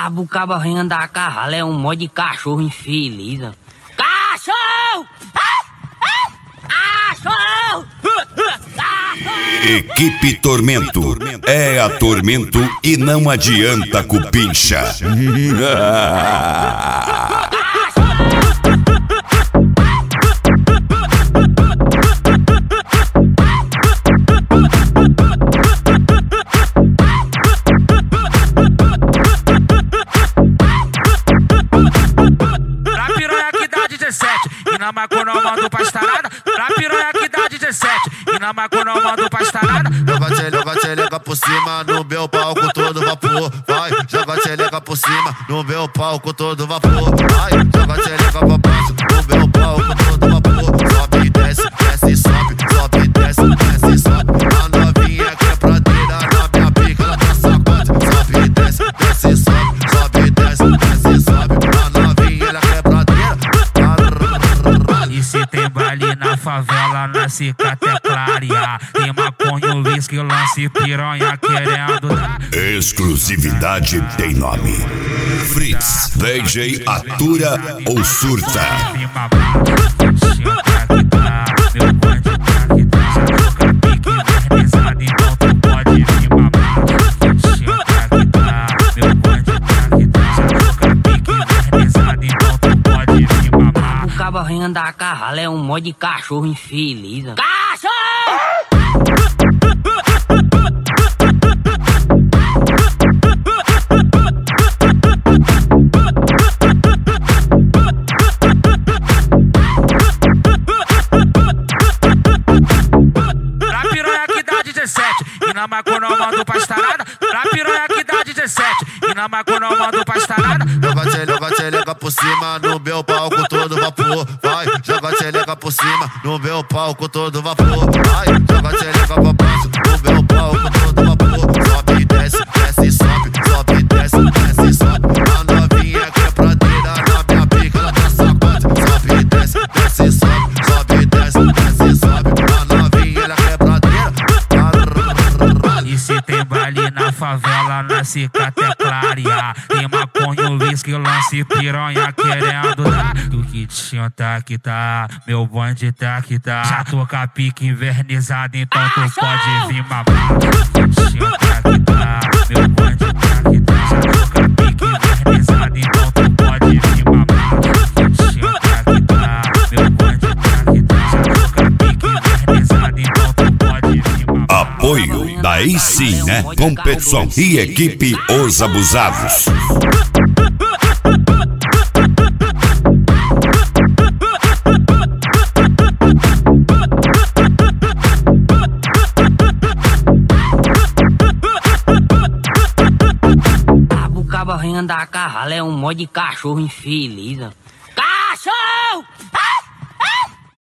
O cabo vem andar a cavalo, é um monte de cachorro infeliz. Cachorro! Cachorro! Equipe Tormento. É a Tormento e não adianta cupincha. Pra piranha que dá 17 e na maconha eu mando pra estarada. Pra piranha que dá 17 e na maconha eu mando pra estarada. Joga tchelega por cima no meu palco todo vapor. Vai, joga tchelega por cima no meu palco todo vapor. Vai, joga tchelega pra baixo no meu palco todo vapor. Sobe e desce, desce e sobe, sobe e desce, desce e sobe. A novinha quebradeira na minha pica, ela tá sacode. Sobe e desce, desce e sobe, sobe e desce, desce e sobe. A novinha ela quebradeira. E se tem baile na favela, na cicaté clarear. Tem maconha, uísque, lance, piranha querendo dar. Exclusividade tem nome. Fritz, DJ atura ou surta. Meu bonde tá que tá. Joga pique invernizado, então tu pode vir mamar. Tá que tá. Meu bonde tá que tá. Joga pique invernizado, então tu pode vir mamar. O cabo vem andar a cavalo, é um monte de cachorro infeliz. Cachorro! Pra piranha que dá 17 e na maconha eu mando pra estarada. Pra piranha que dá 17 e na maconha eu mando pra estarada. Joga tchelega por cima no meu palco todo vapor. Vai, joga tchelega por cima no meu palco todo vapor. Vai, joga tchelega pra baixo no meu palco todo vapor. Sobe e desce, desce e sobe, sobe e desce, desce e sobe. A novinha quebradeira na minha pica, ela tá sacode. Sobe e desce, desce e sobe, sobe e desce, desce e sobe. A novinha ela quebradeira. E se tem baile na favela, na cicaté clarear. Tem maconha, uísque, lance, piranha querendo dar. Do que tinha tá que tá, meu bonde tá que tá. Já tô com a pique invernizada, então tu pode vir mamar. Do que tinha tá que tá, meu bonde tá que tá. Já tô com a pique invernizada, então tu pode vir mamar. Do que tinha tá que tá, meu bonde tá que tá. Já tô com a pique invernizada, então tu pode vir mamar. Apoio, daí sim, né? Competição e equipe Os Abusados. O cabo vem andar a cavalo, é um monte de cachorro infeliz. Cachorro!